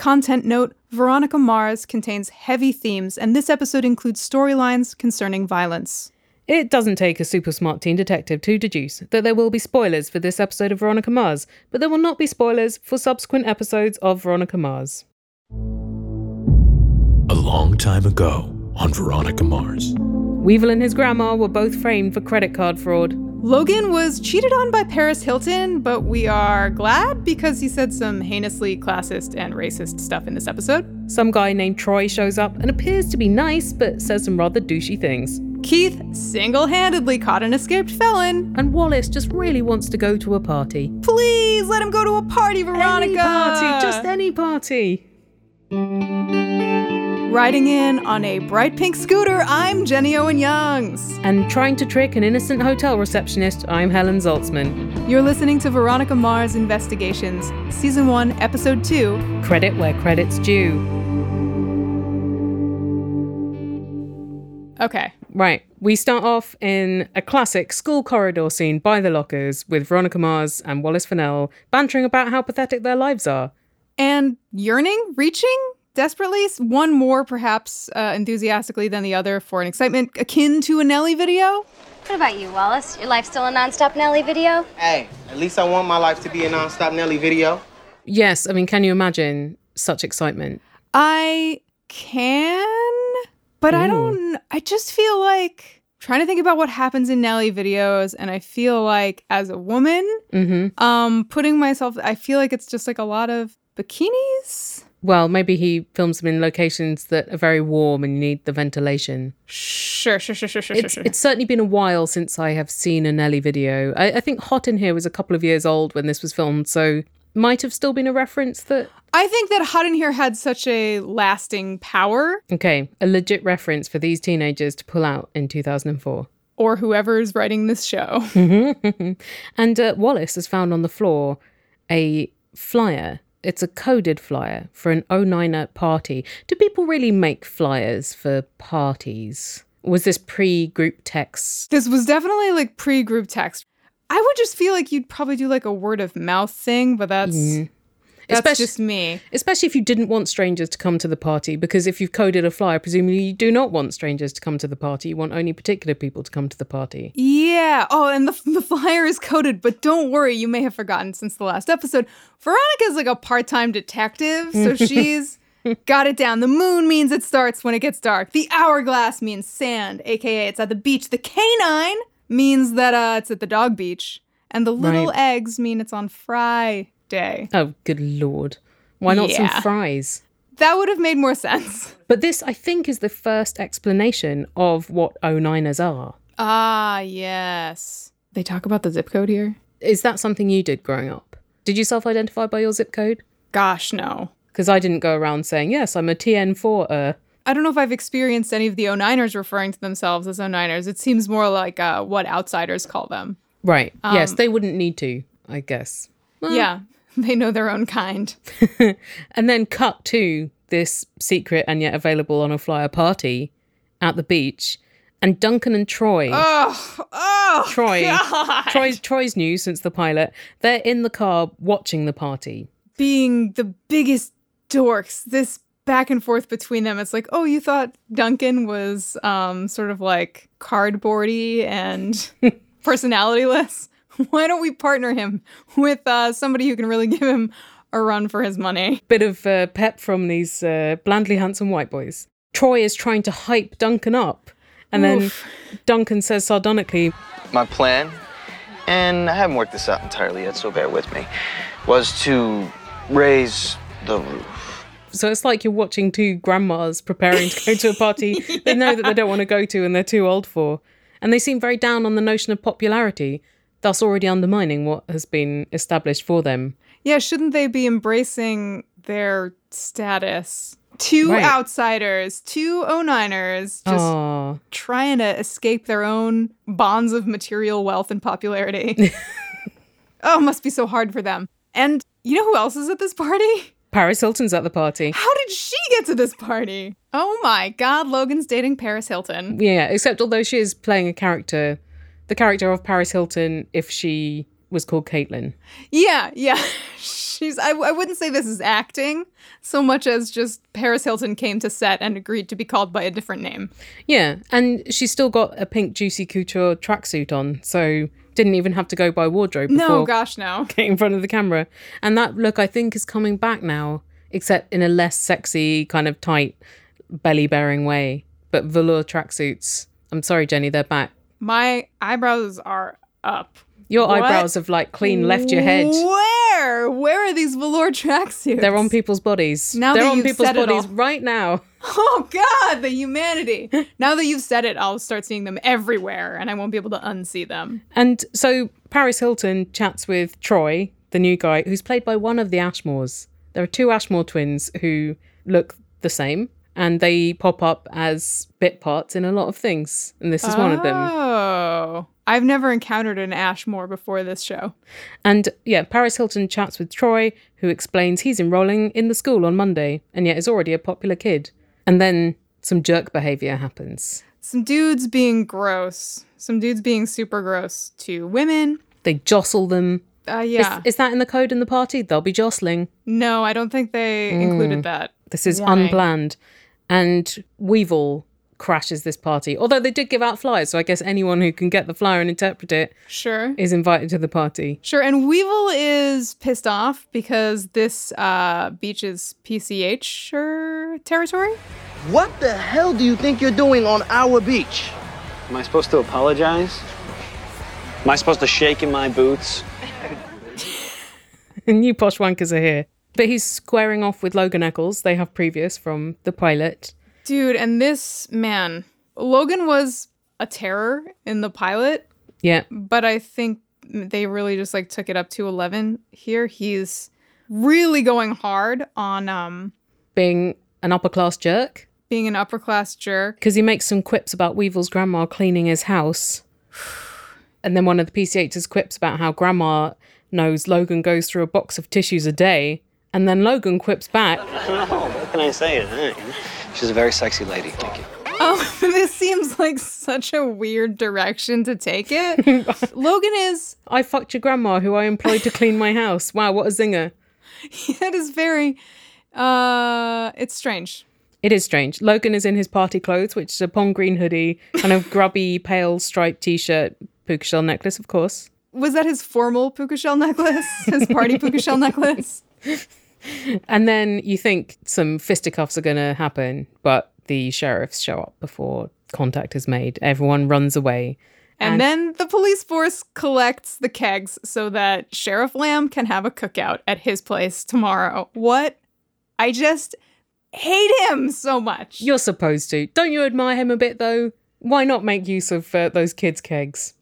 content note, Veronica Mars contains heavy themes, and this episode includes storylines concerning violence. It doesn't take a super smart teen detective to deduce that there will be spoilers for this episode of Veronica Mars, but there will not be spoilers for subsequent episodes of Veronica Mars. A long time ago on Veronica Mars. Weevil and his grandma were both framed for credit card fraud. Logan was cheated on by Paris Hilton, but we are glad because he said some heinously classist and racist stuff in this episode. Some guy named Troy shows up and appears to be nice, but says some rather douchey things. Keith single-handedly caught an escaped felon. And Wallace just really wants to go to a party. Please let him go to a party, Veronica! Any party, just any party. Riding in on a bright pink scooter, I'm Jenny Owen Youngs. And trying to trick an innocent hotel receptionist, I'm Helen Zaltzman. You're listening to Veronica Mars Investigations, Season 1, Episode 2. Credit where credit's due. Okay. Right. We start off in a classic school corridor scene by the lockers with Veronica Mars and Wallace Fennell bantering about how pathetic their lives are. And yearning? Reaching? Desperately? One more, perhaps, enthusiastically than the other for an excitement akin to a Nelly video? What about you, Wallace? Your life still a non-stop Nelly video? Hey, at least I want my life to be a non-stop Nelly video. Yes, I mean, can you imagine such excitement? I can, but I just feel like trying to think about what happens in Nelly videos, and I feel like as a woman, putting myself, I feel like it's just like a lot of bikinis. Well, maybe he films them in locations that are very warm and you need the ventilation. Sure. It's certainly been a while since I have seen a Nelly video. I think Hot in Here was a couple of years old when this was filmed, so might have still been a reference that... I think that Hot in Here had such a lasting power. Okay, a legit reference for these teenagers to pull out in 2004. Or whoever's writing this show. And Wallace has found on the floor a flyer. It's a coded flyer for an 09er party. Do people really make flyers for parties? Was this pre-group text? This was definitely like pre-group text. I would just feel like you'd probably do like a word of mouth thing, but that's just me. Especially if you didn't want strangers to come to the party, because if you've coded a flyer, presumably you do not want strangers to come to the party. You want only particular people to come to the party. Yeah. Oh, and the flyer is coded, but don't worry, you may have forgotten since the last episode. Veronica's like a part-time detective, so she's got it down. The moon means it starts when it gets dark. The hourglass means sand, aka it's at the beach. The canine means that it's at the dog beach. And the little eggs mean it's on Friday. Oh, good Lord. Why not some fries? That would have made more sense. But this, I think, is the first explanation of what 09ers are. Ah, yes. They talk about the zip code here? Is that something you did growing up? Did you self-identify by your zip code? Gosh, no. Because I didn't go around saying, yes, I'm a TN4. I don't know if I've experienced any of the 09ers referring to themselves as 09ers. It seems more like what outsiders call them. Right. Yes, they wouldn't need to, I guess. Well, yeah, they know their own kind. And then cut to this secret and yet available on a flyer party at the beach. And Duncan and Troy. Troy's new since the pilot. They're in the car watching the party. Being the biggest dorks. This back and forth between them. It's like, oh, you thought Duncan was sort of like cardboardy and personalityless? Why don't we partner him with somebody who can really give him a run for his money? Bit of pep from these blandly handsome white boys. Troy is trying to hype Duncan up. And then Duncan says sardonically, my plan, and I haven't worked this out entirely yet, so bear with me, was to raise the roof. So it's like you're watching two grandmas preparing to go to a party they know that they don't want to go to and they're too old for. And they seem very down on the notion of popularity, thus already undermining what has been established for them. Yeah, shouldn't they be embracing their status? Two outsiders, two 09ers, just trying to escape their own bonds of material wealth and popularity. Oh, it must be so hard for them. And you know who else is at this party? Paris Hilton's at the party. How did she get to this party? Oh my God, Logan's dating Paris Hilton. Yeah, except although she is playing a character, the character of Paris Hilton if she was called Caitlin. Yeah. I wouldn't say this is acting so much as just Paris Hilton came to set and agreed to be called by a different name. Yeah, and she's still got a pink Juicy Couture tracksuit on, so didn't even have to go by wardrobe before No, gosh, no. getting in front of the camera. And that look, I think, is coming back now, except in a less sexy, kind of tight, belly-bearing way. But velour tracksuits, I'm sorry, Jenny, they're back. My eyebrows are up. Your What? eyebrows have, like, clean left your head. Where? Where are these velour tracksuits? They're on people's bodies. Now They're that on you've people's said it bodies all. right now. Oh, God, the humanity. Now that you've said it, I'll start seeing them everywhere, and I won't be able to unsee them. And so Paris Hilton chats with Troy, the new guy, who's played by one of the Ashmores. There are two Ashmore twins who look the same, and they pop up as bit parts in a lot of things. And this is one of them. Oh. I've never encountered an Ashmore before this show. And yeah, Paris Hilton chats with Troy, who explains he's enrolling in the school on Monday, and yet is already a popular kid. And then some jerk behavior happens. Some dudes being gross. Some dudes being super gross to women. They jostle them. Yeah. Is that in the code in the party? They'll be jostling. No, I don't think they included that. This is warning. unplanned. And Weevil crashes this party. Although they did give out flyers, so I guess anyone who can get the flyer and interpret it Sure. is invited to the party. Sure, and Weevil is pissed off because this beach is PCH territory. What the hell do you think you're doing on our beach? Am I supposed to apologize? Am I supposed to shake in my boots? New posh wankers are here. But he's squaring off with Logan Eccles. They have previous from the pilot. Dude, and this, man, Logan was a terror in the pilot, Yeah. but I think they really just like took it up to 11 here. He's really going hard on Being an upper class jerk. being an upper class jerk. Because he makes some quips about Weevil's grandma cleaning his house. And then one of the PCH's quips about how grandma knows Logan goes through a box of tissues a day. And then Logan quips back. Oh, what can I say? She's a very sexy lady. Thank you. Oh, this seems like such a weird direction to take it. Logan is, I fucked your grandma who I employed to clean my house. Wow, what a zinger. it is very, it's strange. It is strange. Logan is in his party clothes, which is a pond green hoodie, kind of grubby, pale striped t-shirt, puka shell necklace, of course. Was that his formal puka shell necklace? His party puka shell necklace? And then you think some fisticuffs are going to happen, but the sheriffs show up before contact is made. Everyone runs away. And then the police force collects the kegs so that Sheriff Lamb can have a cookout at his place tomorrow. What? I just hate him so much. You're supposed to. Don't you admire him a bit, though? Why not make use of those kids' kegs?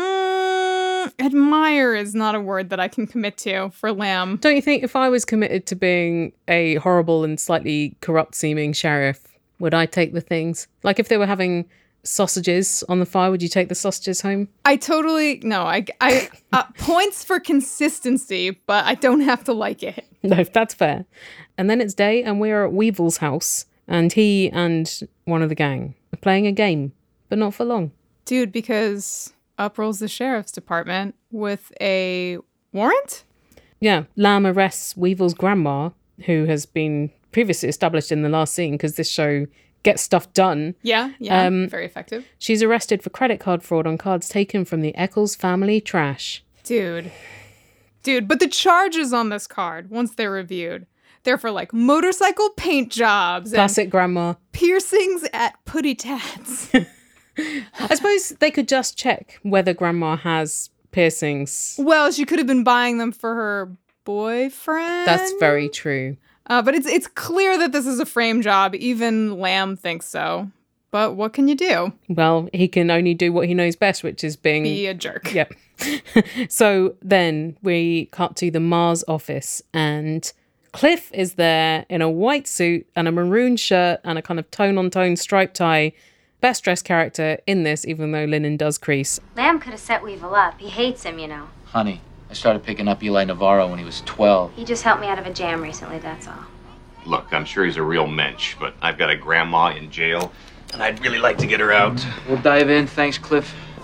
Admire is not a word that I can commit to for Lamb. Don't you think if I was committed to being a horrible and slightly corrupt-seeming sheriff, would I take the things? Like if they were having sausages on the fire, would you take the sausages home? I totally, no, I points for consistency, but I don't have to like it. No, that's fair. And then it's day and we're at Weevil's house and he and one of the gang are playing a game, but not for long. Dude, because up rolls the sheriff's department with a warrant? Yeah, Lamb arrests Weevil's grandma, who has been previously established in the last scene because this show gets stuff done. Yeah, very effective. She's arrested for credit card fraud on cards taken from the Eccles family trash. Dude, but the charges on this card, once they're reviewed, they're for like motorcycle paint jobs Classic grandma. and piercings at putty tats. I suppose they could just check whether grandma has piercings. Well, she could have been buying them for her boyfriend. That's very true. But it's clear that this is a frame job. Even Lamb thinks so. But what can you do? Well, he can only do what he knows best, which is being... Be a jerk. Yep. So then we cut to the Mars office and Cliff is there in a white suit and a maroon shirt and a kind of tone-on-tone striped tie. Best dressed character in this, even though linen does crease. Lamb could have set Weevil up. He hates him, you know. Honey, I started picking up Eli Navarro when he was 12. He just helped me out of a jam recently, that's all. Look, I'm sure he's a real mensch, but I've got a grandma in jail, and I'd really like to get her out. We'll dive in, thanks, Cliff.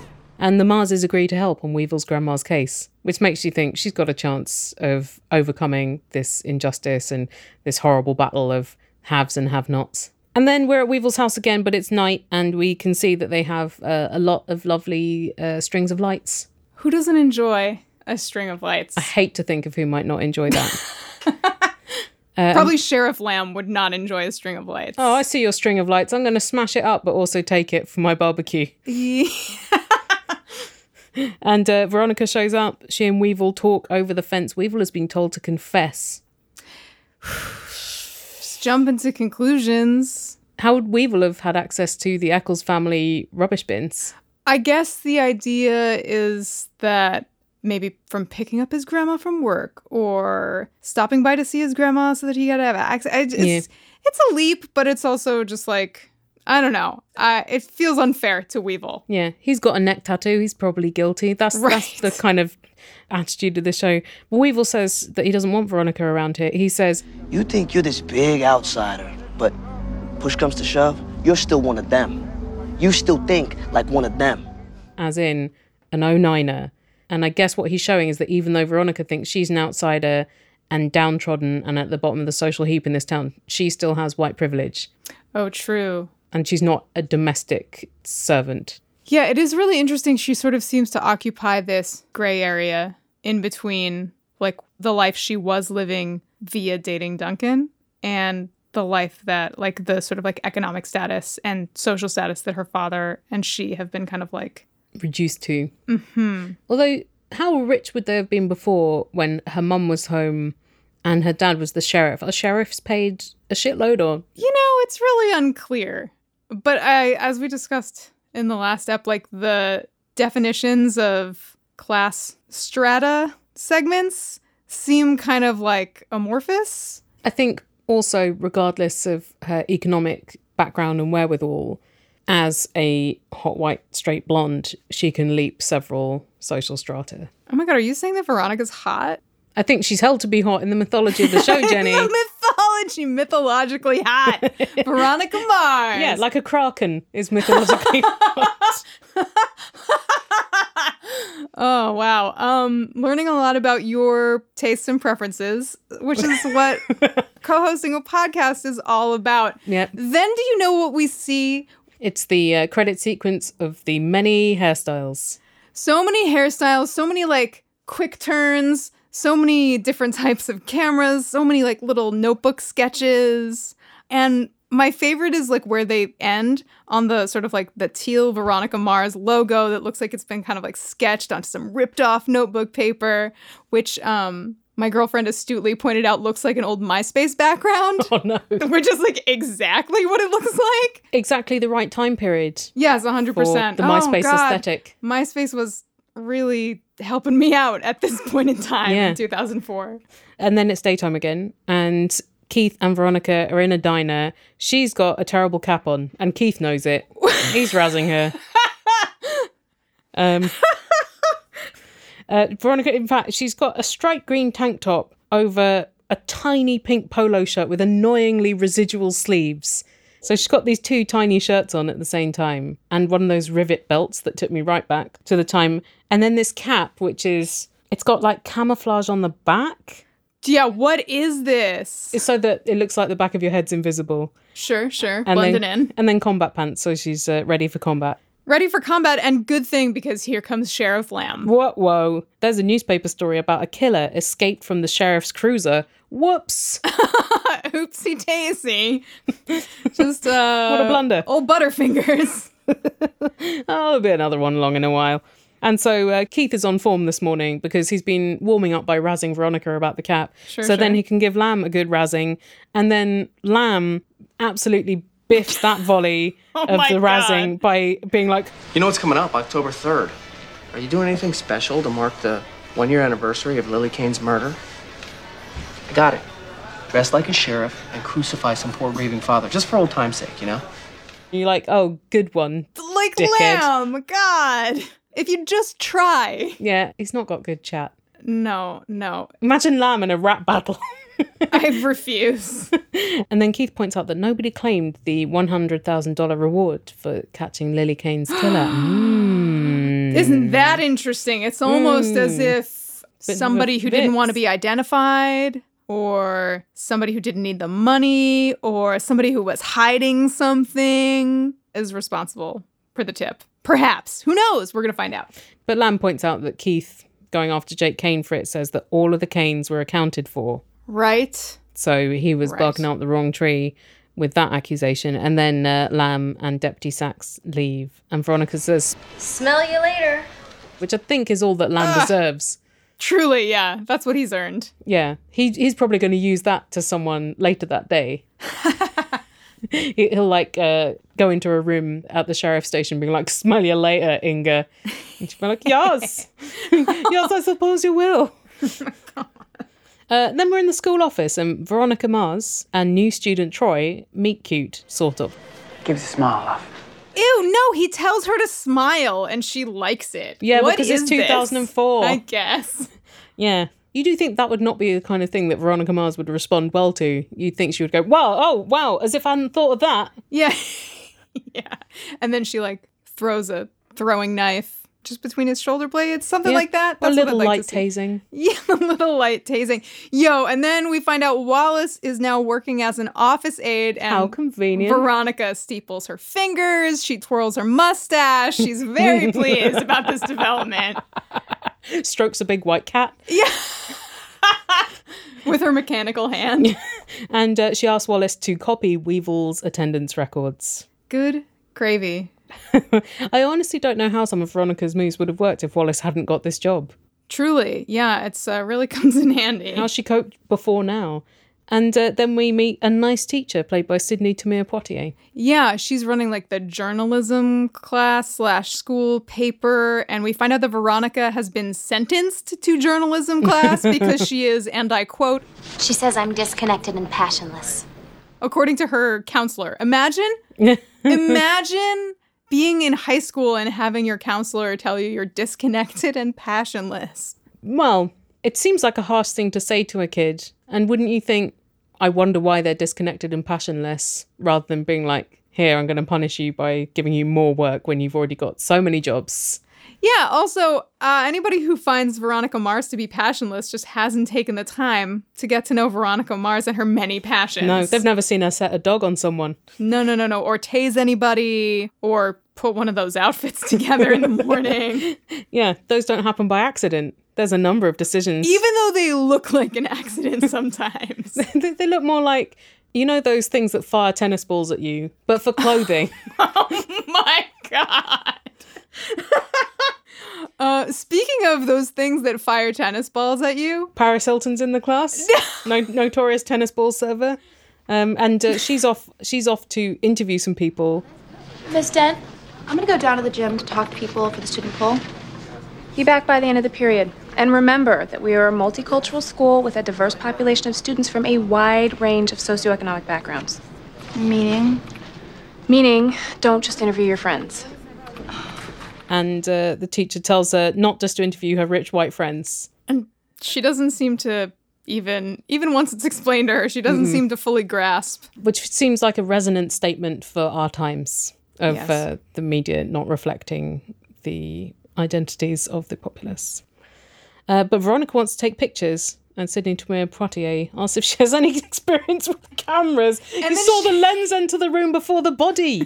And the Marses agree to help on Weevil's grandma's case, which makes you think she's got a chance of overcoming this injustice and this horrible battle of haves and have-nots. And then we're at Weevil's house again, but it's night, and we can see that they have a lot of lovely strings of lights. Who doesn't enjoy a string of lights? I hate to think of who might not enjoy that. Probably Sheriff Lamb would not enjoy a string of lights. Oh, I see your string of lights. I'm going to smash it up, but also take it for my barbecue. And Veronica shows up. She and Weevil talk over the fence. Weevil has been told to confess. Just jump into conclusions. How would Weevil have had access to the Eccles family rubbish bins? I guess the idea is that maybe from picking up his grandma from work or stopping by to see his grandma so that he had to have access. It's a leap, but it's also just like, I don't know. It feels unfair to Weevil. Yeah, he's got a neck tattoo. He's probably guilty. That's the kind of attitude of the show. But Weevil says that he doesn't want Veronica around here. He says, You think you're this big outsider, but push comes to shove, you're still one of them. You still think like one of them. As in an 09er. And I guess what he's showing is that even though Veronica thinks she's an outsider and downtrodden and at the bottom of the social heap in this town, she still has white privilege. Oh, true. And she's not a domestic servant. Yeah, it is really interesting. She sort of seems to occupy this gray area in between, like, the life she was living via dating Duncan and the life that, like, the sort of, like, economic status and social status that her father and she have been kind of, like... reduced to. Mm-hmm. Although, how rich would they have been before when her mum was home and her dad was the sheriff? Are sheriffs paid a shitload or...? You know, it's really unclear. But as we discussed in the last ep, like the definitions of class strata segments seem kind of like amorphous. I think also, regardless of her economic background and wherewithal, as a hot white straight blonde, she can leap several social strata. Oh my God, are you saying that Veronica's hot? I think she's held to be hot in the mythology of the show, Jenny. Mythologically hot. Veronica Mars. Yeah, like a kraken is mythologically hot. Oh, wow. Learning a lot about your tastes and preferences, which is what co-hosting a podcast is all about. Yep. Then do you know what we see? It's the credit sequence of the many hairstyles. So many hairstyles, so many, like, quick turns, so many different types of cameras, so many, like, little notebook sketches. And my favorite is, like, where they end on the sort of, like, the teal Veronica Mars logo that looks like it's been kind of, like, sketched onto some ripped-off notebook paper, which my girlfriend astutely pointed out looks like an old MySpace background. Oh, no. Which is, like, exactly what it looks like. Exactly the right time period. Yes, 100%. For the MySpace aesthetic. MySpace was really helping me out at this point in time in 2004. And then it's daytime again, and Keith and Veronica are in a diner. She's got a terrible cap on, and Keith knows it. He's razzing her. Veronica, in fact, she's got a striped green tank top over a tiny pink polo shirt with annoyingly residual sleeves. So she's got these two tiny shirts on at the same time, and one of those rivet belts that took me right back to the time. And then this cap, which is, it's got like camouflage on the back. Yeah, what is this? It's so that it looks like the back of your head's invisible. Sure. And blending then, in. And then combat pants, so she's ready for combat. Ready for combat, and good thing, because here comes Sheriff Lamb. Whoa. There's a newspaper story about a killer escaped from the sheriff's cruiser. Whoops. Oopsie daisy. Just, what a blunder. Old Butterfingers. Oh, there'll be another one along in a while. And so Keith is on form this morning because he's been warming up by razzing Veronica about the cap. Sure. Then he can give Lamb a good razzing. And then Lamb absolutely biffs that volley of the razzing by being like, You know what's coming up, October 3rd. Are you doing anything special to mark the 1-year anniversary of Lily Kane's murder? I got it. Dress like a sheriff and crucify some poor raving father, just for old time's sake, you know? You're like, oh, good one. Like dickhead. Lamb, God. If you just try. Yeah, he's not got good chat. No. Imagine Lamb in a rap battle. I refuse. And then Keith points out that nobody claimed the $100,000 reward for catching Lily Kane's killer. Isn't that interesting? It's almost as if somebody who didn't want to be identified, or somebody who didn't need the money, or somebody who was hiding something is responsible for the tip. Perhaps. Who knows? We're going to find out. But Lamb points out that Keith, going after Jake Kane for it, says that all of the Kanes were accounted for. Right. So he was barking out the wrong tree with that accusation. And then Lamb and Deputy Sachs leave. And Veronica says, "Smell you later." Which I think is all that Lamb deserves. Truly, yeah. That's what he's earned. Yeah. He's probably going to use that to someone later that day. He'll go into a room at the sheriff's station being like, "Smell you later, Inga." And she'll be like, "Yes. Yes, I suppose you will." Then we're in the school office and Veronica Mars and new student Troy meet cute, sort of. Gives a smile off. Ew, no, he tells her to smile and she likes it. Yeah, what because it's 2004. I guess. Yeah. You do think that would not be the kind of thing that Veronica Mars would respond well to? You'd think she would go, wow, as if I hadn't thought of that. Yeah. Yeah. And then she throws a throwing knife just between his shoulder blades, something like that. That's a little light tasing. Yeah, a little light tasing. Yo, and then we find out Wallace is now working as an office aide. And how convenient. Veronica steeples her fingers. She twirls her mustache. She's very pleased about this development. Strokes a big white cat. Yeah. With her mechanical hand. And she asks Wallace to copy Weevil's attendance records. Good gravy. I honestly don't know how some of Veronica's moves would have worked if Wallace hadn't got this job. Truly, yeah, it's really comes in handy. How she coped before now. And then we meet a nice teacher played by Sydney Tamir Poitier. Yeah, she's running the journalism class / school paper. And we find out that Veronica has been sentenced to journalism class because she is, and I quote, "She says I'm disconnected and passionless." According to her counselor. Imagine being in high school and having your counselor tell you you're disconnected and passionless. Well, it seems like a harsh thing to say to a kid. And wouldn't you think, I wonder why they're disconnected and passionless, rather than being like, here, I'm going to punish you by giving you more work when you've already got so many jobs. Yeah, also, anybody who finds Veronica Mars to be passionless just hasn't taken the time to get to know Veronica Mars and her many passions. No, they've never seen her set a dog on someone. No. Or tase anybody, or put one of those outfits together in the morning. Yeah, those don't happen by accident. There's a number of decisions. Even though they look like an accident sometimes. They look more like, you know, those things that fire tennis balls at you, but for clothing. Oh my God. Speaking of those things that fire tennis balls at you. Paris Hilton's in the class. Notorious tennis ball server. And she's off to interview some people. Miss Dent, I'm going to go down to the gym to talk to people for the student poll. Be back by the end of the period. And remember that we are a multicultural school with a diverse population of students from a wide range of socioeconomic backgrounds. Meaning, don't just interview your friends. And the teacher tells her not just to interview her rich white friends. And she doesn't seem to even once it's explained to her, she doesn't seem to fully grasp. Which seems like a resonant statement for our times of the media not reflecting the identities of the populace. But Veronica wants to take pictures, and Sydney Tamir Poitier asks if she has any experience with the cameras. And you saw the lens enter the room before the body.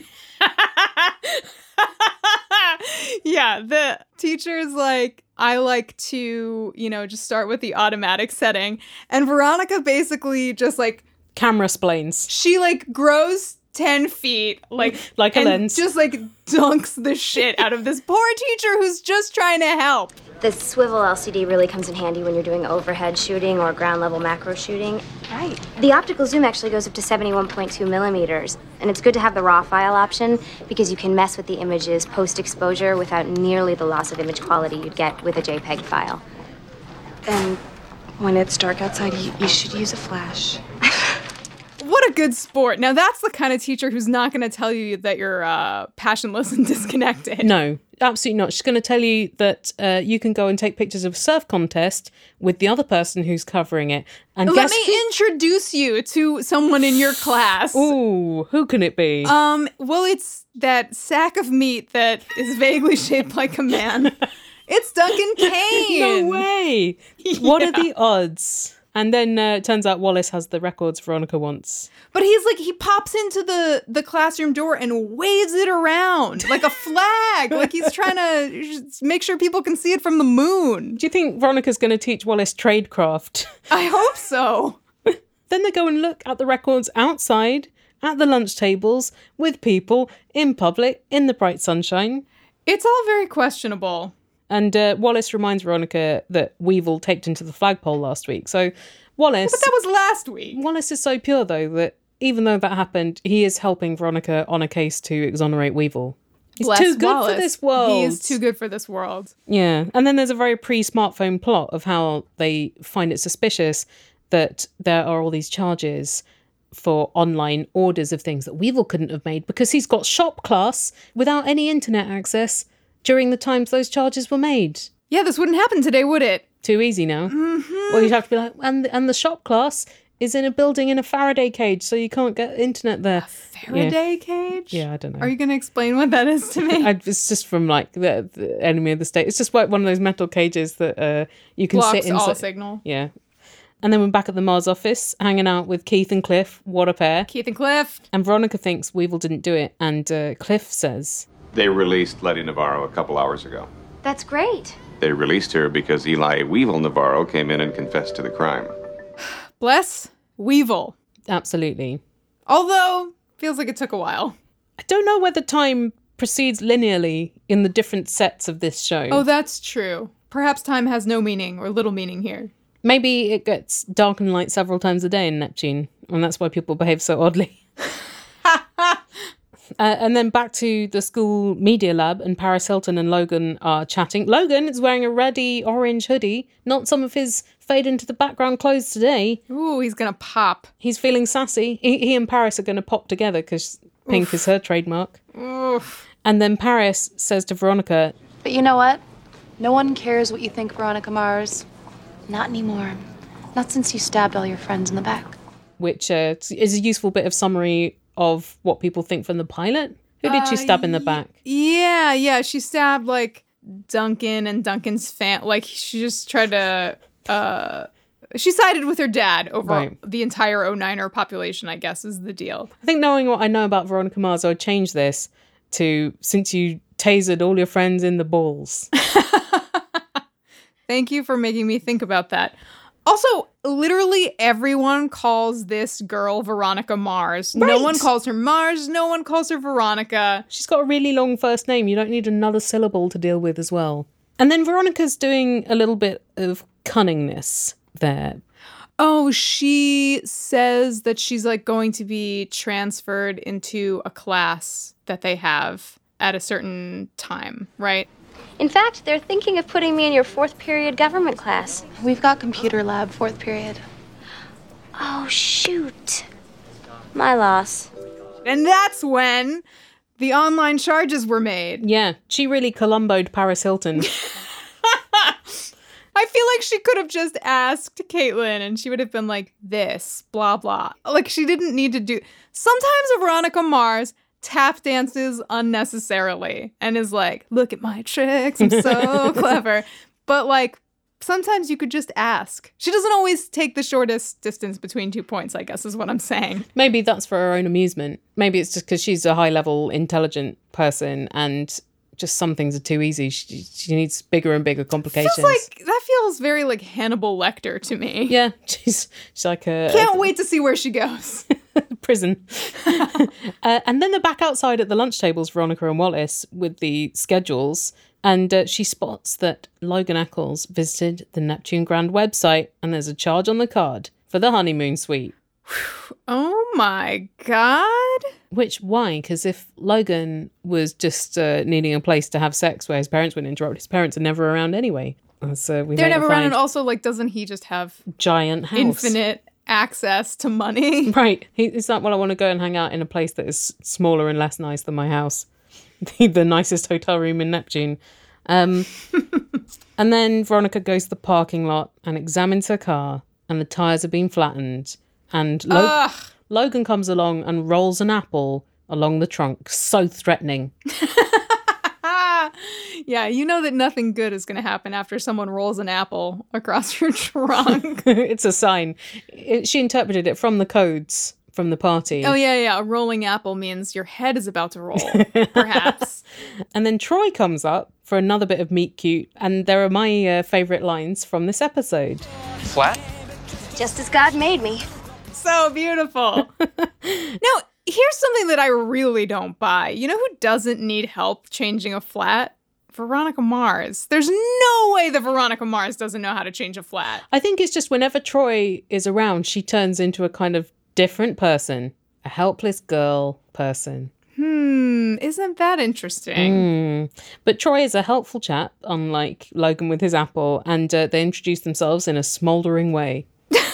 Yeah, the teacher's like, I like to, just start with the automatic setting. And Veronica basically just camera splains. She grows 10 feet, like a lens. Just dunks the shit out of this poor teacher who's just trying to help. The swivel LCD really comes in handy when you're doing overhead shooting or ground level macro shooting. Right. The optical zoom actually goes up to 71.2 millimeters, and it's good to have the raw file option because you can mess with the images post-exposure without nearly the loss of image quality you'd get with a JPEG file. And when it's dark outside, you should use a flash. What What a good sport. Now, that's the kind of teacher who's not going to tell you that you're passionless and disconnected. No, absolutely not. She's going to tell you that you can go and take pictures of a surf contest with the other person who's covering it. And let me introduce you to someone in your class. Ooh, who can it be? Well, it's that sack of meat that is vaguely shaped like a man. It's Duncan Kane. No way. Yeah. What are the odds? And then it turns out Wallace has the records Veronica wants. But he pops into the classroom door and waves it around like a flag. Like he's trying to make sure people can see it from the moon. Do you think Veronica's going to teach Wallace tradecraft? I hope so. Then they go and look at the records outside, at the lunch tables, with people, in public, in the bright sunshine. It's all very questionable. And Wallace reminds Veronica that Weevil taped into the flagpole last week. So Wallace... But that was last week. Wallace is so pure, though, that even though that happened, he is helping Veronica on a case to exonerate Weevil. He's Bless too good Wallace. for this world. He is too good for this world. Yeah. And then there's a very pre-smartphone plot of how they find it suspicious that there are all these charges for online orders of things that Weevil couldn't have made because he's got shop class without any internet access during the times those charges were made. Yeah, this wouldn't happen today, would it? Too easy now. Mm-hmm. Well, you'd have to be like, and the shop class is in a building in a Faraday cage, so you can't get internet there. A Faraday cage? Yeah, I don't know. Are you going to explain what that is to me? It's just from like the Enemy of the State. It's just like one of those metal cages that you can sit in. Blocks all signal. Yeah. And then we're back at the Mars office, hanging out with Keith and Cliff. What a pair. Keith and Cliff. And Veronica thinks Weevil didn't do it, and Cliff says... They released Letty Navarro a couple hours ago. That's great. They released her because Eli Weevil Navarro came in and confessed to the crime. Bless Weevil. Absolutely. Although, feels like it took a while. I don't know whether time proceeds linearly in the different sets of this show. Oh, that's true. Perhaps time has no meaning or little meaning here. Maybe it gets dark and light several times a day in Neptune, and that's why people behave so oddly. And then back to the school media lab, and Paris Hilton and Logan are chatting. Logan is wearing a reddy orange hoodie, not some of his fade into the background clothes today. Ooh, he's going to pop. He's feeling sassy. He and Paris are going to pop together because pink is her trademark. Oof. And then Paris says to Veronica... But you know what? No one cares what you think, Veronica Mars. Not anymore. Not since you stabbed all your friends in the back. Which is a useful bit of summary of what people think from the pilot. Who did she stab in the back? Yeah. She stabbed, like, Duncan and Duncan's fan. Like, she just tried to... she sided with her dad over the entire 09er population, I guess, is the deal. I think knowing what I know about Veronica Mars, I would change this to, since you tasered all your friends in the balls. Thank you for making me think about that. Also, literally everyone calls this girl Veronica Mars. Right. No one calls her Mars. No one calls her Veronica. She's got a really long first name. You don't need another syllable to deal with as well. And then Veronica's doing a little bit of cunningness there. Oh, she says that she's like going to be transferred into a class that they have at a certain time, right? In fact, they're thinking of putting me in your 4th period government class. We've got computer lab, 4th period. Oh, shoot. My loss. And that's when the online charges were made. Yeah, she really Columbo'd Paris Hilton. I feel like she could have just asked Caitlin and she would have been like, this, blah, blah. Like, she didn't need to do... Sometimes a Veronica Mars tap dances unnecessarily and is like, look at my tricks, I'm so clever. But, like, sometimes you could just ask. She doesn't always take the shortest distance between 2 points, I guess is what I'm saying. Maybe that's for her own amusement. Maybe it's just because she's a high-level, intelligent person and... just some things are too easy. She needs bigger and bigger complications. That feels very like Hannibal Lecter to me. Yeah, she's like a... Can't wait to see where she goes. Prison. And then they're back outside at the lunch tables, Veronica and Wallace, with the schedules. And she spots that Logan Eccles visited the Neptune Grand website and there's a charge on the card for the honeymoon suite. Oh my God. Which, why? Because if Logan was just needing a place to have sex where his parents wouldn't interrupt, his parents are never around anyway. So they're never around, and also, like, doesn't he just have giant house, infinite access to money. Right. He's like, well, I want to go and hang out in a place that is smaller and less nice than my house. The nicest hotel room in Neptune. And then Veronica goes to the parking lot and examines her car, and the tyres have been flattened. And Logan comes along and rolls an apple along the trunk. So threatening. Yeah, you know that nothing good is going to happen after someone rolls an apple across your trunk. It's a sign. She interpreted it from the codes from the party. Oh, yeah. A rolling apple means your head is about to roll, perhaps. And then Troy comes up for another bit of meet cute, and there are my favourite lines from this episode. Flat? Just as God made me. So beautiful. Now, here's something that I really don't buy. You know who doesn't need help changing a flat? Veronica Mars. There's no way that Veronica Mars doesn't know how to change a flat. I think it's just whenever Troy is around, she turns into a kind of different person. A helpless girl person. Isn't that interesting? But Troy is a helpful chap, unlike Logan with his apple, and they introduce themselves in a smouldering way.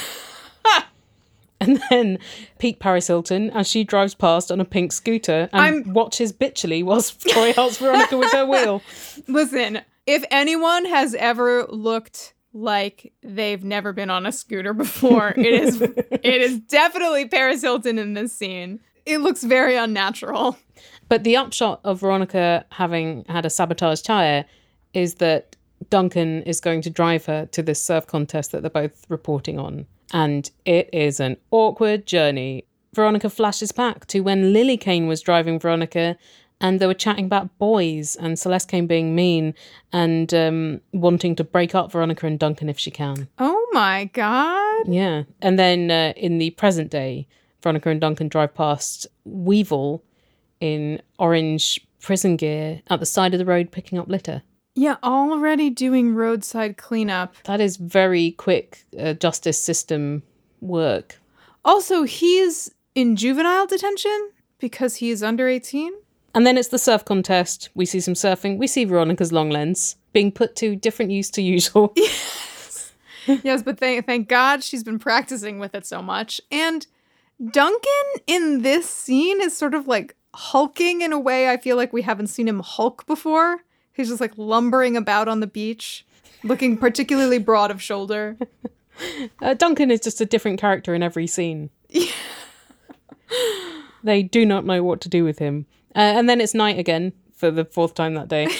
And then Pete Paris Hilton, as she drives past on a pink scooter and watches bitchily whilst Troy helps Veronica with her wheel. Listen, if anyone has ever looked like they've never been on a scooter before, it is definitely Paris Hilton in this scene. It looks very unnatural. But the upshot of Veronica having had a sabotaged tyre is that Duncan is going to drive her to this surf contest that they're both reporting on. And it is an awkward journey. Veronica flashes back to when Lily Kane was driving Veronica and they were chatting about boys and Celeste Kane being mean and wanting to break up Veronica and Duncan if she can. Oh my God. Yeah. And then in the present day, Veronica and Duncan drive past Weevil in orange prison gear at the side of the road picking up litter. Yeah, already doing roadside cleanup. That is very quick justice system work. Also, he's in juvenile detention because he is under 18. And then it's the surf contest. We see some surfing. We see Veronica's long lens being put to different use to usual. Yes, but thank God she's been practicing with it so much. And Duncan in this scene is sort of like hulking in a way I feel like we haven't seen him hulk before. He's just like lumbering about on the beach, looking particularly broad of shoulder. Duncan is just a different character in every scene. They do not know what to do with him. And then it's night again for the fourth time that day.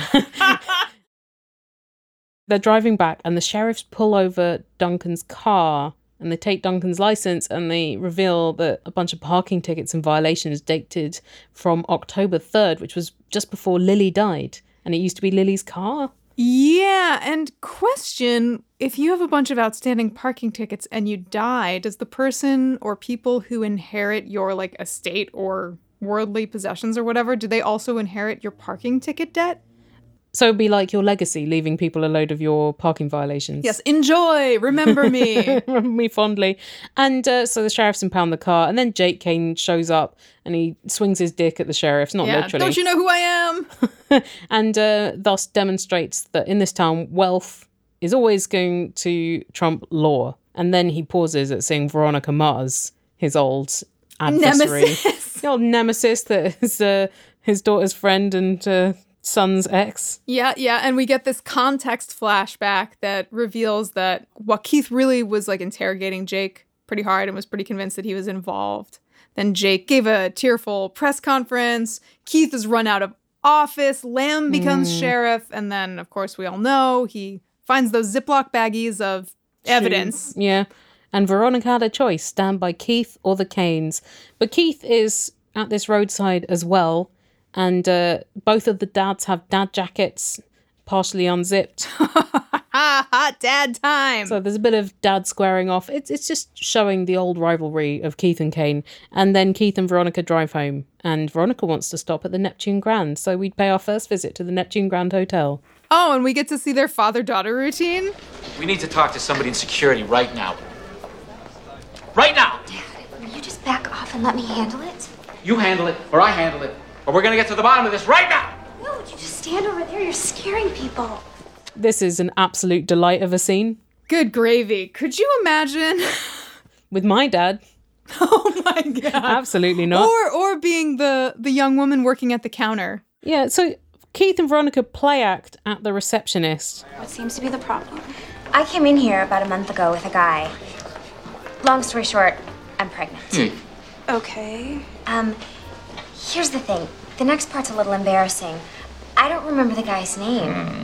They're driving back and the sheriffs pull over Duncan's car and they take Duncan's license and they reveal that a bunch of parking tickets and violations dated from October 3rd, which was just before Lily died. And it used to be Lily's car. Yeah, and question, if you have a bunch of outstanding parking tickets and you die, does the person or people who inherit your like estate or worldly possessions or whatever, do they also inherit your parking ticket debt? So it'd be like your legacy, leaving people a load of your parking violations. Yes, enjoy, remember me. Remember me fondly. And so the sheriffs impound the car, and then Jake Kane shows up and he swings his dick at the sheriffs, not literally. Don't you know who I am? And thus demonstrates that in this town, wealth is always going to trump law. And then he pauses at seeing Veronica Mars, his old adversary. Nemesis. The old nemesis that is his daughter's friend and son's ex. Yeah, and we get this context flashback that reveals that while Keith really was like interrogating Jake pretty hard and was pretty convinced that he was involved, then Jake gave a tearful press conference. Keith is run out of office. Lamb becomes sheriff. And then, of course, we all know he finds those Ziploc baggies of evidence. Yeah. And Veronica had a choice, stand by Keith or the Kanes. But Keith is at this roadside as well. And both of the dads have dad jackets, partially unzipped. Hot dad time. So there's a bit of dad squaring off. It's just showing the old rivalry of Keith and Kane. And then Keith and Veronica drive home. And Veronica wants to stop at the Neptune Grand. So we pay our first visit to the Neptune Grand Hotel. Oh, and we get to see their father-daughter routine. We need to talk to somebody in security right now. Right now! Dad, will you just back off and let me handle it? You handle it, or I handle it. Or we're gonna get to the bottom of this right now! No, would you just stand over there? You're scaring people. This is an absolute delight of a scene. Good gravy. Could you imagine with my dad. Oh my God. Absolutely not. Or being the young woman working at the counter. Yeah, so Keith and Veronica play act at the receptionist. What seems to be the problem? I came in here about a month ago with a guy. Long story short, I'm pregnant. Okay. Here's the thing. The next part's a little embarrassing. I don't remember the guy's name.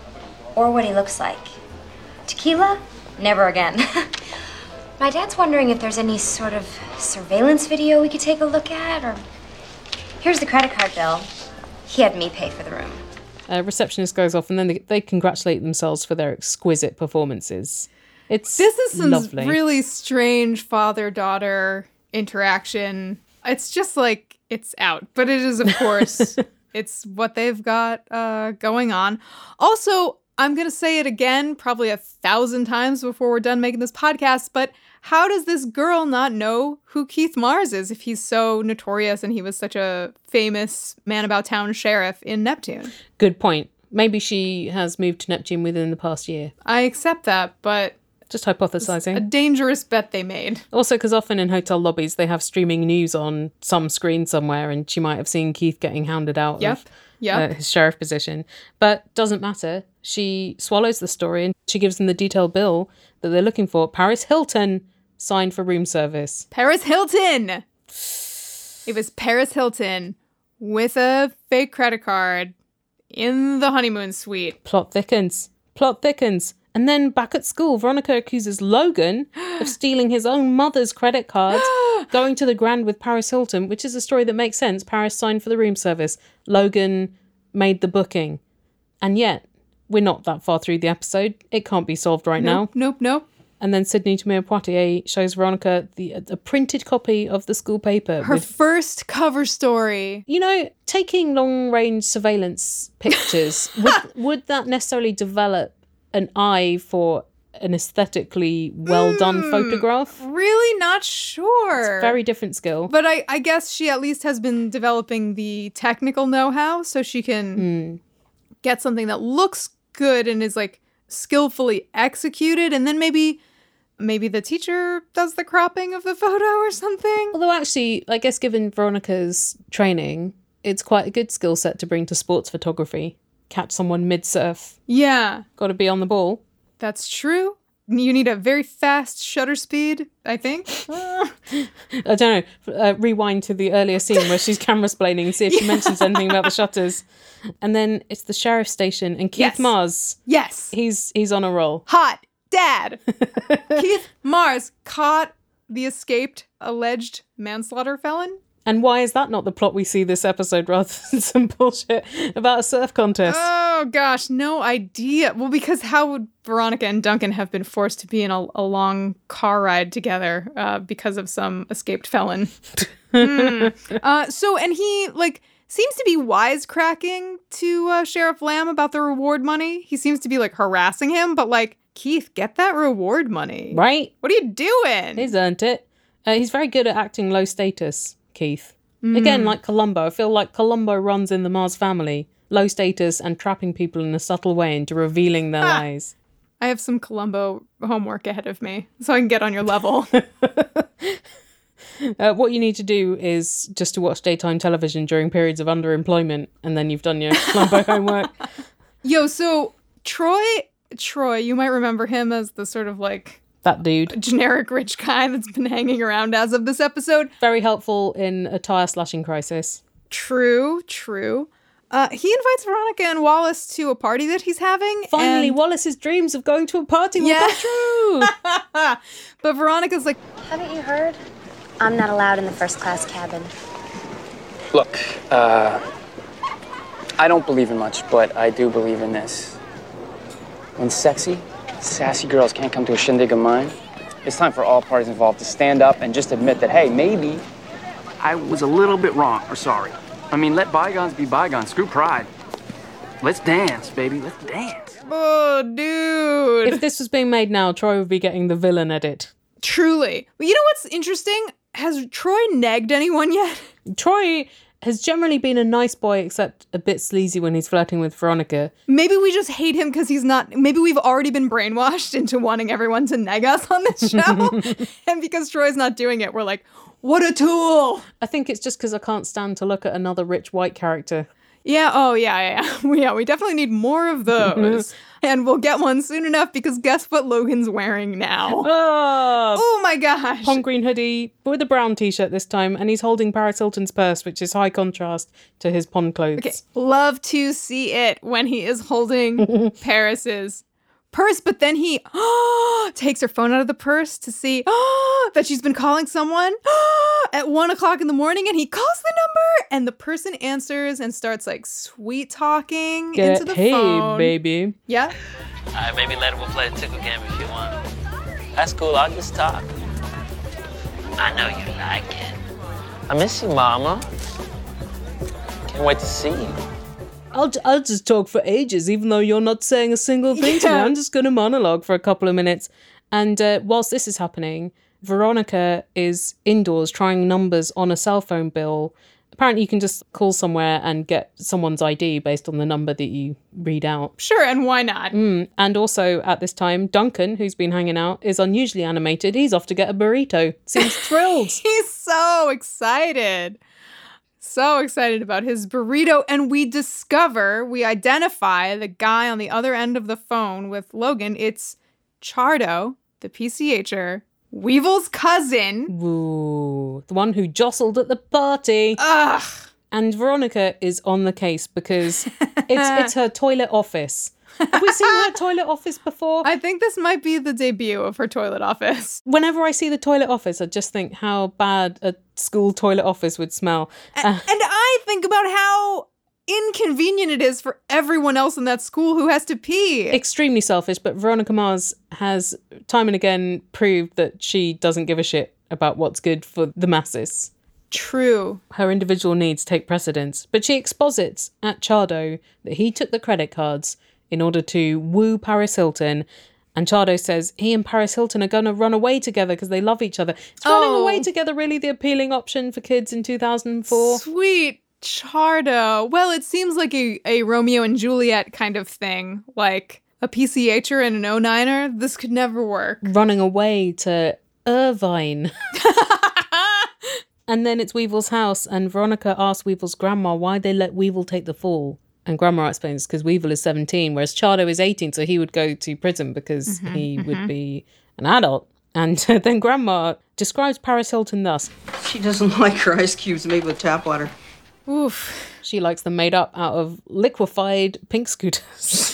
Or what he looks like. Tequila? Never again. My dad's wondering if there's any sort of surveillance video we could take a look at, or... Here's the credit card bill. He had me pay for the room. Receptionist goes off, and then they congratulate themselves for their exquisite performances. This is some lovely. Really strange father-daughter interaction. It's just like, it's out. But it is, of course, it's what they've got going on. Also, I'm going to say it again, probably 1,000 times before we're done making this podcast, but how does this girl not know who Keith Mars is if he's so notorious and he was such a famous man-about-town sheriff in Neptune? Good point. Maybe she has moved to Neptune within the past year. I accept that, but... Just hypothesizing. A dangerous bet they made. Also, because often in hotel lobbies, they have streaming news on some screen somewhere, and she might have seen Keith getting hounded out of his sheriff position. But doesn't matter. She swallows the story, and she gives them the detailed bill that they're looking for. Paris Hilton signed for room service. Paris Hilton! It was Paris Hilton with a fake credit card in the honeymoon suite. Plot thickens. And then back at school, Veronica accuses Logan of stealing his own mother's credit cards, going to the Grand with Paris Hilton, which is a story that makes sense. Paris signed for the room service. Logan made the booking. And yet, we're not that far through the episode. It can't be solved right now. Nope. And then Sydney Tamir Poitier shows Veronica a printed copy of the school paper. Her first cover story. You know, taking long-range surveillance pictures, would that necessarily develop an eye for an aesthetically well-done photograph? Really not sure. It's a very different skill. But I guess she at least has been developing the technical know-how so she can get something that looks good and is like skillfully executed, and then maybe the teacher does the cropping of the photo or something. Although actually, I guess given Veronica's training, it's quite a good skill set to bring to sports photography. Catch someone mid-surf. Yeah. Got to be on the ball. That's true. You need a very fast shutter speed, I think. I don't know. Rewind to the earlier scene where she's camera splaining and see if she mentions anything about the shutters. And then it's the sheriff's station and Keith Mars. Yes. He's on a roll. Hot dad. Keith Mars caught the escaped alleged manslaughter felon. And why is that not the plot we see this episode rather than some bullshit about a surf contest? Oh, gosh, no idea. Well, because how would Veronica and Duncan have been forced to be in a long car ride together because of some escaped felon? And he, seems to be wisecracking to Sheriff Lamb about the reward money. He seems to be, harassing him, but, Keith, get that reward money. Right? What are you doing? He's earned it. He's very good at acting low status. Keith. Again, like Columbo. I feel like Columbo runs in the Mars family. Low status and trapping people in a subtle way into revealing their lies. I have some Columbo homework ahead of me, so I can get on your level. What you need to do is just to watch daytime television during periods of underemployment, and then you've done your Columbo homework. Yo, so Troy, you might remember him as the sort of that dude. Generic rich guy that's been hanging around as of this episode. Very helpful in a tire slashing crisis. True. He invites Veronica and Wallace to a party that he's having. Finally, Wallace's dreams of going to a party will come true. But Veronica's like, haven't you heard? I'm not allowed in the first class cabin. Look, I don't believe in much, but I do believe in this. When sexy, sassy girls can't come to a shindig of mine, it's time for all parties involved to stand up and just admit that, hey, maybe I was a little bit wrong or sorry. I mean, let bygones be bygones. Screw pride. Let's dance, baby. Let's dance. Oh, dude. If this was being made now, Troy would be getting the villain edit. Truly. But you know what's interesting? Has Troy negged anyone yet? Troy has generally been a nice boy, except a bit sleazy when he's flirting with Veronica. Maybe we just hate him because he's not... Maybe we've already been brainwashed into wanting everyone to neg us on this show. And because Troy's not doing it, we're like, what a tool! I think it's just because I can't stand to look at another rich white character. Yeah, oh, yeah. We definitely need more of those. And we'll get one soon enough because guess what Logan's wearing now? Oh my gosh. Pond green hoodie with a brown t-shirt this time, and he's holding Paris Hilton's purse, which is high contrast to his pond clothes. Okay, love to see it when he is holding Paris's purse, but then he takes her phone out of the purse to see that she's been calling someone at 1:00 in the morning, and he calls the number, and the person answers and starts like sweet talking into the phone. Hey, baby. Yeah? Alright, maybe later we'll play a tickle game if you want. That's cool, I'll just talk. I know you like it. I miss you, Mama. Can't wait to see you. I'll just talk for ages, even though you're not saying a single thing to me. I'm just going to monologue for a couple of minutes. And whilst this is happening, Veronica is indoors trying numbers on a cell phone bill. Apparently you can just call somewhere and get someone's ID based on the number that you read out. Sure, and why not? And also at this time, Duncan, who's been hanging out, is unusually animated. He's off to get a burrito. Seems thrilled. He's so excited. So excited about his burrito. And we identify the guy on the other end of the phone with Logan. It's Chardo, the PCHer, Weevil's cousin. Ooh, the one who jostled at the party. Ugh. And Veronica is on the case because it's her toilet office. Have we seen her toilet office before? I think this might be the debut of her toilet office. Whenever I see the toilet office, I just think how bad a school toilet office would smell. And I think about how inconvenient it is for everyone else in that school who has to pee. Extremely selfish, but Veronica Mars has time and again proved that she doesn't give a shit about what's good for the masses. True. Her individual needs take precedence, but she exposits at Chardo that he took the credit cards in order to woo Paris Hilton. And Chardo says he and Paris Hilton are going to run away together because they love each other. Is running away together really the appealing option for kids in 2004? Sweet Chardo. Well, it seems like a Romeo and Juliet kind of thing. Like a PCHer and an 09er. This could never work. Running away to Irvine. And then it's Weevil's house, and Veronica asks Weevil's grandma why they let Weevil take the fall. And Grandma explains because Weevil is 17, whereas Chardo is 18, so he would go to prison because he would be an adult. And then Grandma describes Paris Hilton thus. She doesn't like her ice cubes made with tap water. Oof. She likes them made up out of liquefied pink scooters.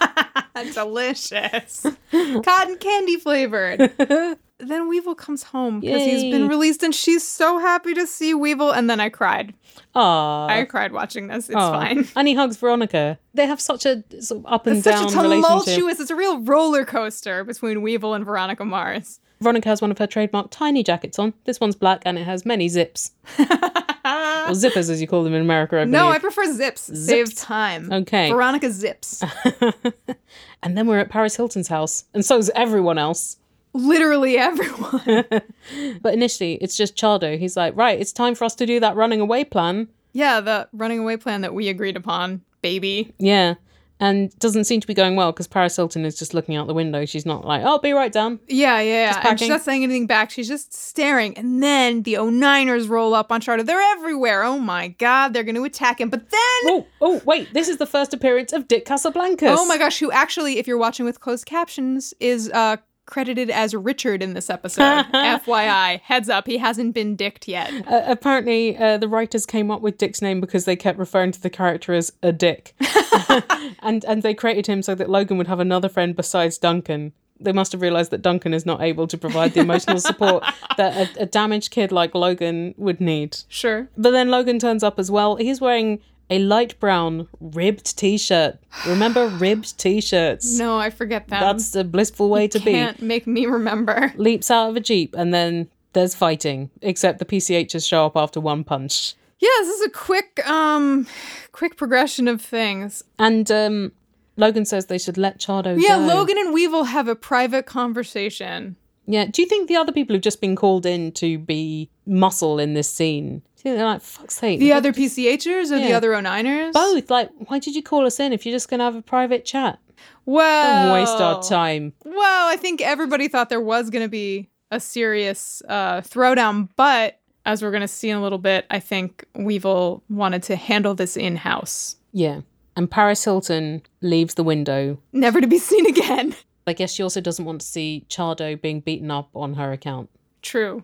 Delicious. Cotton candy flavored. Then Weevil comes home because he's been released, and she's so happy to see Weevil. And then I cried. Aww. I cried watching this. It's fine. And he hugs Veronica. They have such a sort of up and down such a relationship. tumultuous, it's a real roller coaster between Weevil and Veronica Mars. Veronica has one of her trademark tiny jackets on. This one's black and it has many zips. Or zippers, as you call them in America, I believe. No, I prefer zips. Save time. Okay. Veronica zips. And then we're at Paris Hilton's house. And so is everyone else. Literally everyone. But initially, it's just Chardo. He's like, right, it's time for us to do that running away plan. Yeah, the running away plan that we agreed upon, baby. Yeah. And doesn't seem to be going well because Paris Hilton is just looking out the window. She's not like, I'll be right down. Yeah. And she's not saying anything back. She's just staring. And then the 09ers roll up on Chardo. They're everywhere. Oh my God, they're going to attack him. But then... Oh, wait. This is the first appearance of Dick Casablancas. Oh my gosh, who actually, if you're watching with closed captions, is credited as Richard in this episode. FYI. Heads up, he hasn't been dicked yet. Apparently, the writers came up with Dick's name because they kept referring to the character as a dick. and they created him so that Logan would have another friend besides Duncan. They must have realised that Duncan is not able to provide the emotional support that a damaged kid like Logan would need. Sure. But then Logan turns up as well. He's wearing a light brown ribbed t-shirt. Remember ribbed t-shirts? No, I forget that. That's a blissful way to be. Can't make me remember. Leaps out of a Jeep and then there's fighting. Except the PCHs show up after one punch. Yeah, this is a quick progression of things. And Logan says they should let Chardo go. Yeah, Logan and Weevil have a private conversation. Yeah, do you think the other people who've just been called in to be muscle in this scene, They're like, fuck's sake. The other PCHers or the other O9ers? Both. Like, why did you call us in if you're just going to have a private chat? Well, Don't waste our time. Well, I think everybody thought there was going to be a serious throwdown, but as we're going to see in a little bit, I think Weevil wanted to handle this in-house. Yeah. And Paris Hilton leaves the window. Never to be seen again. I guess she also doesn't want to see Chardo being beaten up on her account. True.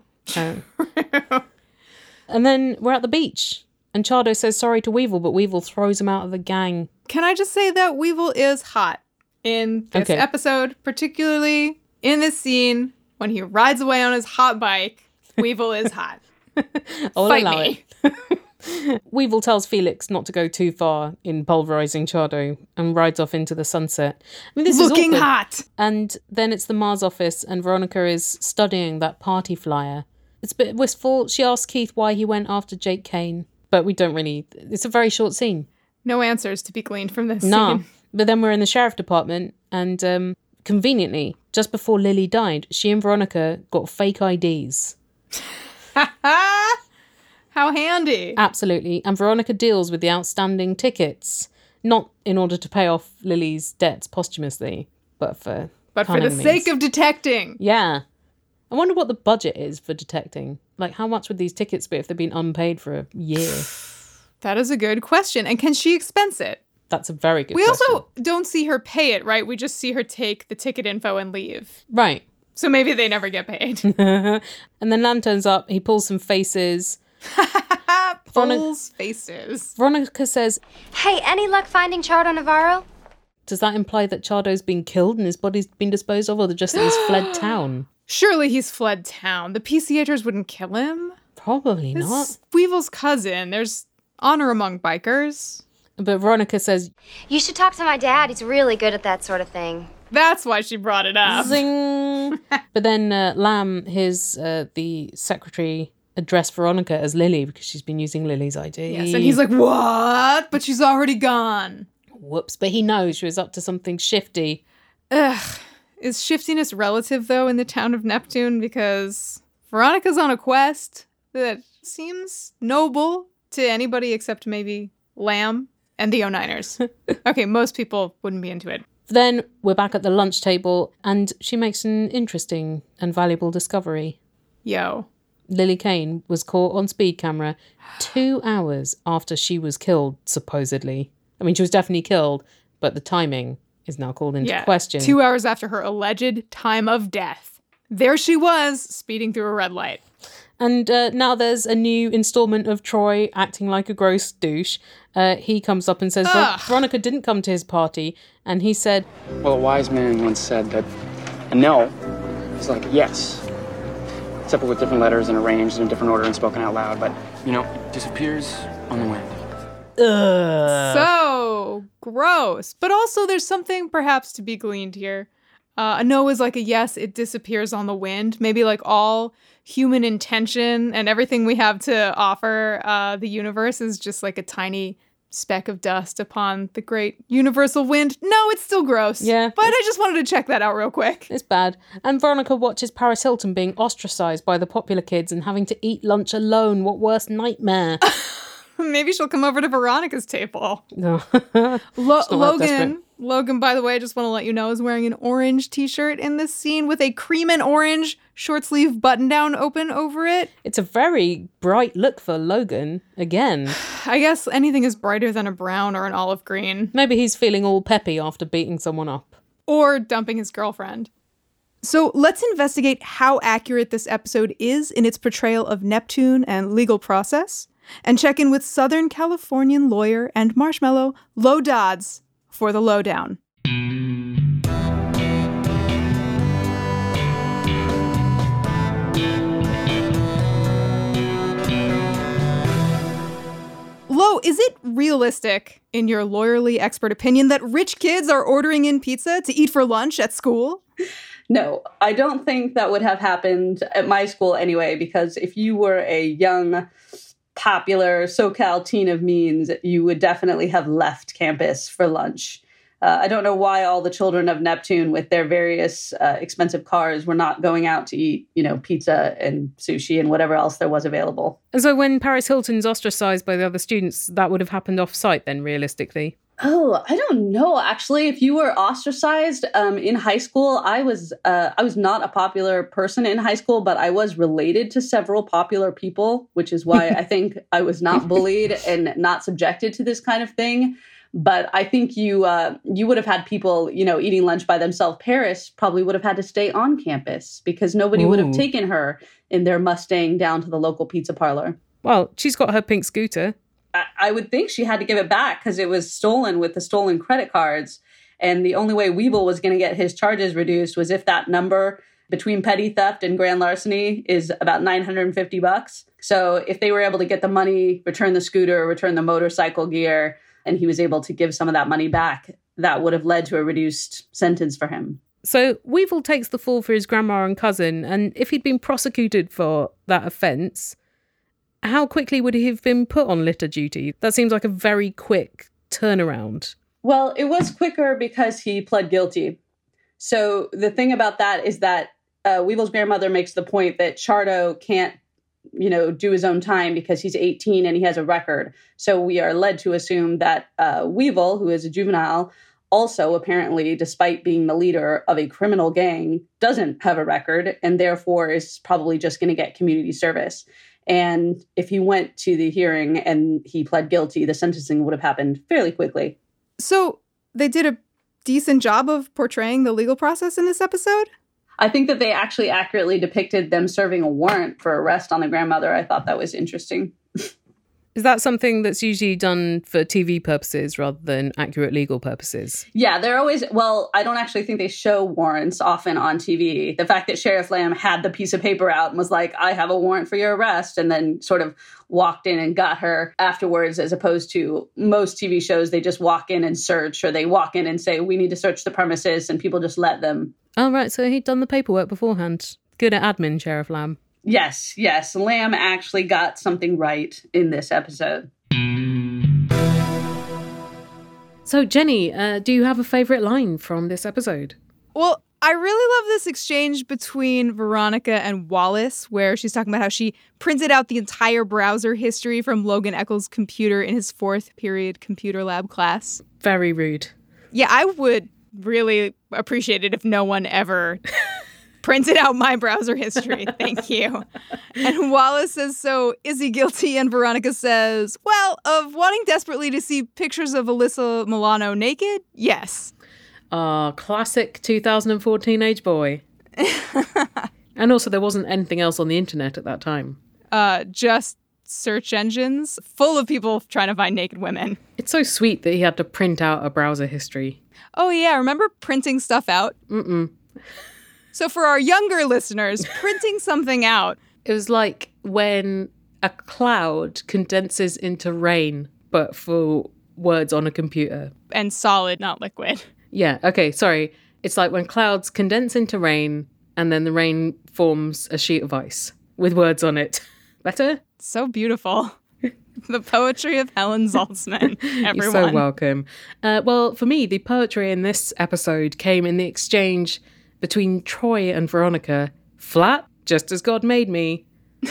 And then we're at the beach. And Chardo says sorry to Weevil, but Weevil throws him out of the gang. Can I just say that Weevil is hot in this episode, particularly in this scene when he rides away on his hot bike. Weevil is hot. Fight me. Weevil tells Felix not to go too far in pulverizing Chardo and rides off into the sunset. I mean, this Looking is hot. And then it's the Mars office and Veronica is studying that party flyer. It's a bit wistful. She asks Keith why he went after Jake Kane, but we don't really... It's a very short scene. No answers to be gleaned from this No. scene. But then we're in the sheriff department and conveniently, just before Lily died, she and Veronica got fake IDs. How handy. Absolutely. And Veronica deals with the outstanding tickets, not in order to pay off Lily's debts posthumously, but for the sake of detecting. Yeah. I wonder what the budget is for detecting. Like, how much would these tickets be if they've been unpaid for a year? That is a good question. And can she expense it? That's a very good question. question. We also don't see her pay it, right? We just see her take the ticket info and leave. Right. So maybe they never get paid. And then Lam turns up, he pulls some faces. Pulls faces. Veronica says, Hey, any luck finding Chardo Navarro? Does that imply that Chardo's been killed and his body's been disposed of, or just that he's fled town? Surely he's fled town. The PCHers wouldn't kill him. Probably not. Weevil's cousin. There's honor among bikers. But Veronica says, You should talk to my dad. He's really good at that sort of thing. That's why she brought it up. Zing! But then Lam, the secretary, addressed Veronica as Lily because she's been using Lily's ID. Yes, and he's like, what? But she's already gone. Whoops, but he knows she was up to something shifty. Ugh. Is shiftiness relative, though, in the town of Neptune? Because Veronica's on a quest that seems noble to anybody except maybe Lam and the O9ers. Okay, most people wouldn't be into it. Then we're back at the lunch table, and she makes an interesting and valuable discovery. Yo. Lily Kane was caught on speed camera 2 hours after she was killed, supposedly. I mean, she was definitely killed, but the timing is now called into question. 2 hours after her alleged time of death. There she was, speeding through a red light. And now there's a new installment of Troy acting like a gross douche. He comes up and says Veronica didn't come to his party, and he said, Well, a wise man once said that a no is like a yes. Except with different letters and arranged in a different order and spoken out loud, but, it disappears on the wind. So gross. But also there's something perhaps to be gleaned here. A no is like a yes, it disappears on the wind. Maybe like all human intention and everything we have to offer the universe is just like a tiny speck of dust upon the great universal wind. No, it's still gross. Yeah. But I just wanted to check that out real quick. It's bad. And Veronica watches Paris Hilton being ostracized by the popular kids and having to eat lunch alone. What worse nightmare? Maybe she'll come over to Veronica's table. No. Logan, by the way, I just want to let you know, is wearing an orange t-shirt in this scene with a cream and orange short sleeve button down open over it. It's a very bright look for Logan, again. I guess anything is brighter than a brown or an olive green. Maybe he's feeling all peppy after beating someone up. Or dumping his girlfriend. So let's investigate how accurate this episode is in its portrayal of Neptune and legal process, and check in with Southern Californian lawyer and marshmallow Lo Dodds for the lowdown. Lo, is it realistic, in your lawyerly expert opinion, that rich kids are ordering in pizza to eat for lunch at school? No, I don't think that would have happened at my school anyway, because if you were a young, popular SoCal teen of means, you would definitely have left campus for lunch. I don't know why all the children of Neptune with their various expensive cars were not going out to eat, pizza and sushi and whatever else there was available. And so when Paris Hilton's ostracized by the other students, that would have happened off-site then, realistically? Oh, I don't know. Actually, if you were ostracized in high school, I was not a popular person in high school, but I was related to several popular people, which is why I think I was not bullied and not subjected to this kind of thing. But I think you would have had people, eating lunch by themselves. Paris probably would have had to stay on campus because nobody would have taken her in their Mustang down to the local pizza parlor. Well, she's got her pink scooter. I would think she had to give it back because it was stolen with the stolen credit cards. And the only way Weevil was going to get his charges reduced was if that number between petty theft and grand larceny is about $950. So if they were able to get the money, return the scooter, return the motorcycle gear, and he was able to give some of that money back, that would have led to a reduced sentence for him. So Weevil takes the fall for his grandma and cousin, and if he'd been prosecuted for that offence, how quickly would he have been put on litter duty? That seems like a very quick turnaround. Well, it was quicker because he pled guilty. So the thing about that is that Weevil's grandmother makes the point that Chardo can't, do his own time because he's 18 and he has a record. So we are led to assume that Weevil, who is a juvenile, also apparently, despite being the leader of a criminal gang, doesn't have a record and therefore is probably just going to get community service. And if he went to the hearing and he pled guilty, the sentencing would have happened fairly quickly. So they did a decent job of portraying the legal process in this episode? I think that they actually accurately depicted them serving a warrant for arrest on the grandmother. I thought that was interesting. Is that something that's usually done for TV purposes rather than accurate legal purposes? Yeah, they're always, I don't actually think they show warrants often on TV. The fact that Sheriff Lamb had the piece of paper out and was like, I have a warrant for your arrest, and then sort of walked in and got her afterwards, as opposed to most TV shows, they just walk in and search, or they walk in and say, we need to search the premises, and people just let them. Oh, right, so he'd done the paperwork beforehand. Good at admin, Sheriff Lamb. Yes. Lamb actually got something right in this episode. So, Jenny, do you have a favourite line from this episode? Well, I really love this exchange between Veronica and Wallace, where she's talking about how she printed out the entire browser history from Logan Eckel's computer in his 4th period computer lab class. Very rude. Yeah, I would really appreciate it if no one ever printed out my browser history. Thank you. And Wallace says, so is he guilty? And Veronica says, well, of wanting desperately to see pictures of Alyssa Milano naked? Yes. Classic 2004 teenage boy. And also there wasn't anything else on the internet at that time. Just search engines full of people trying to find naked women. It's so sweet that he had to print out a browser history. Oh yeah, remember printing stuff out? Mm-mm. So for our younger listeners, printing something out. It was like when a cloud condenses into rain, but for words on a computer. And solid, not liquid. Yeah, okay, sorry. It's like when clouds condense into rain, and then the rain forms a sheet of ice with words on it. Better? So beautiful. The poetry of Helen Zaltzman, everyone. You're so welcome. Well, for me, the poetry in this episode came in the exchange between Troy and Veronica. Flat, just as God made me.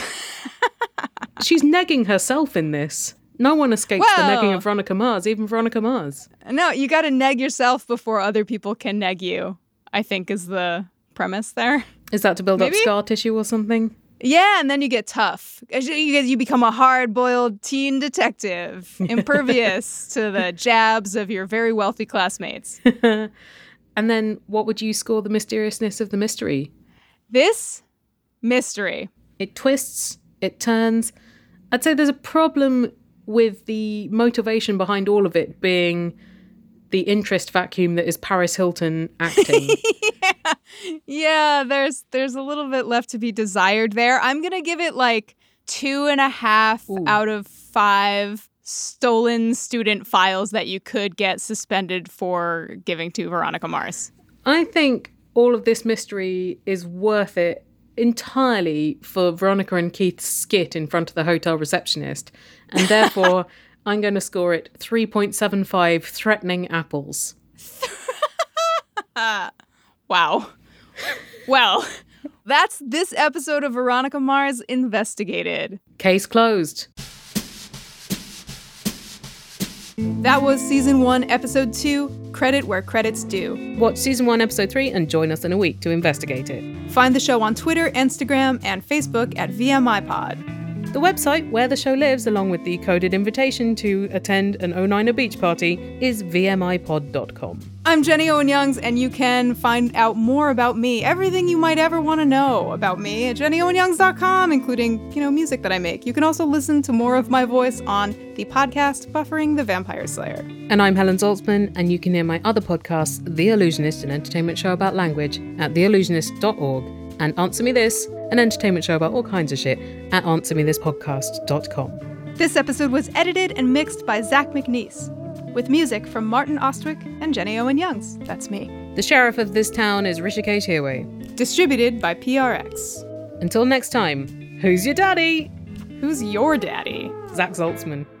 She's negging herself in this. No one escapes the negging of Veronica Mars, even Veronica Mars. No, you got to neg yourself before other people can neg you, I think is the premise there. Is that to build up scar tissue or something? Yeah, and then you get tough. You become a hard-boiled teen detective, impervious to the jabs of your very wealthy classmates. And then what would you score the mysteriousness of the mystery? This mystery. It twists, it turns. I'd say there's a problem with the motivation behind all of it being the interest vacuum that is Paris Hilton acting. Yeah, there's a little bit left to be desired there. I'm going to give it like 2.5 out of 5 stolen student files that you could get suspended for giving to Veronica Mars. I think all of this mystery is worth it entirely for Veronica and Keith's skit in front of the hotel receptionist, and therefore I'm going to score it 3.75 threatening apples. Wow. Well, that's this episode of Veronica Mars Investigated. Case closed. That was Season 1, Episode 2, Credit Where Credit's Due. Watch Season 1, Episode 3 and join us in a week to investigate it. Find the show on Twitter, Instagram, and Facebook at VMIPod. The website where the show lives, along with the coded invitation to attend an 09er beach party, is vmipod.com. I'm Jenny Owen Youngs, and you can find out more about me, everything you might ever want to know about me at jennyowenyoungs.com, including, music that I make. You can also listen to more of my voice on the podcast Buffering the Vampire Slayer. And I'm Helen Zaltzman, and you can hear my other podcasts, The Illusionist, an entertainment show about language, at theillusionist.org, and Answer Me This, an entertainment show about all kinds of shit, at answermethispodcast.com. This episode was edited and mixed by Zach McNeese, with music from Martin Ostwick and Jenny Owen Youngs. That's me. The sheriff of this town is Rishikesh Hirway. Distributed by PRX. Until next time, who's your daddy? Who's your daddy? Zach Zaltzman.